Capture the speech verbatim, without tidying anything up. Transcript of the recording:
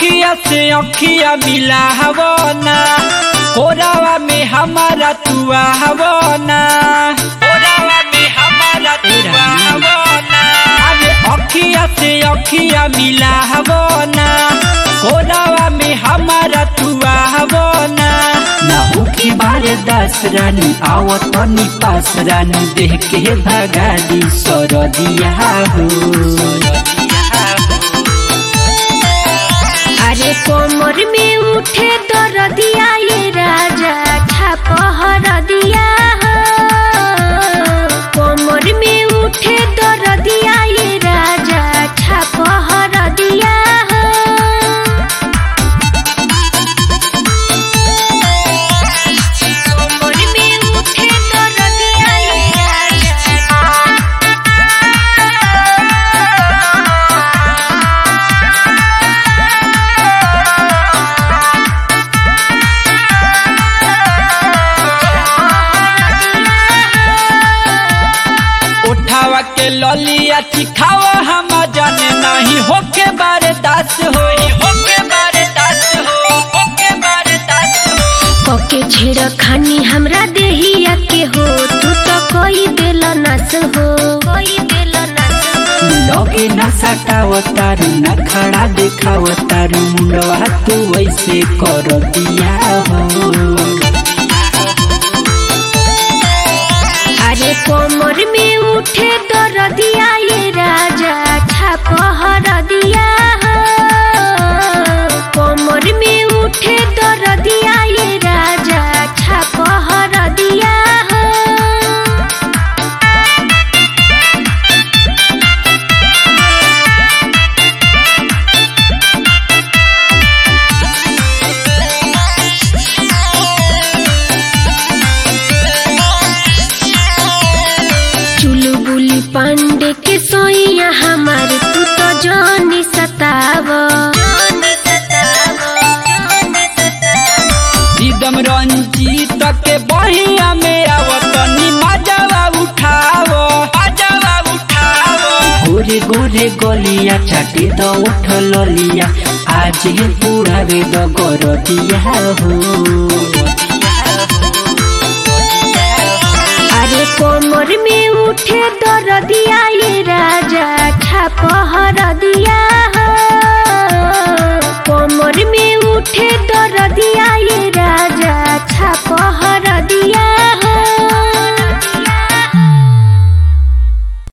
अखिया से अखिया मिला हवना, कोरावा में हमारा तुआ हवना, कोरावा में हमारा तुआ हवना। अरे अखिया से अखिया मिला हवना, कोरावा में हमारा तुआ हवना। ना होके बारे दस रानी आवत नी पास रानी, देख के भगा दी सरदिया हो। अरे कोमर में उठे दरदिया ये राजा छापहर दिया हो। कोमर में उठे दरदिया ये राजा छापहर दिया हो। कोमर में उठे दरदिया ये राजा उठावा के ललिया चिखावा हम जाने नहीं होके बारे दास हो, होके बारे दास हो, होके बारे दास हो। पके छेड़ खानी हमरा देहिया के हो, तू तो कोई दिल नस हो, कोई दिल नस हो। लगे न सटावतारू न खड़ा दिखावतारू, मुंडवा तू वैसे कर दिया हो। अरे कोमर में उठे दरदिया ये राजा छापहर दिया हो। कोमर में उठे दरदिया ये राजा छापहर दिया हो। चुलबुली पांडे के सोइया हमार, तू तो जानी सताव। रिदम रंजीत के बहिया में आवतनी मजावा उठावो, मजावा उठावो। गोरे गोरे गलिया चाटे द उठ ललिया, आज ही पूरा वेद कर दिया हो। अरे कोमर में उठे दरदिया ये राजा छापहर दिया हो। कोमर में उठे दरदिया